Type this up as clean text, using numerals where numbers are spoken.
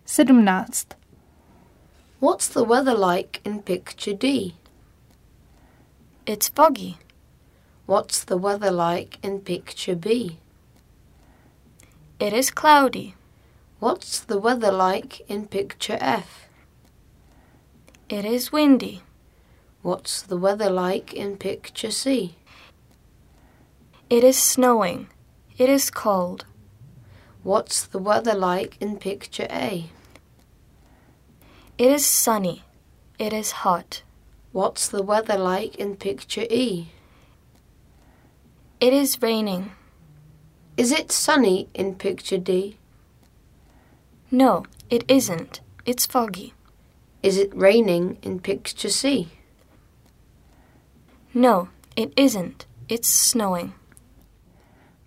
17. What's the weather like in picture D? It's foggy. What's the weather like in picture B? It is cloudy. What's the weather like in picture F? It is windy. What's the weather like in picture C? It is snowing. It is cold. What's the weather like in picture A? It is sunny. It is hot. What's the weather like in picture E? It is raining. Is it sunny in picture D? No, it isn't. It's foggy. Is it raining in picture C? No, it isn't. It's snowing.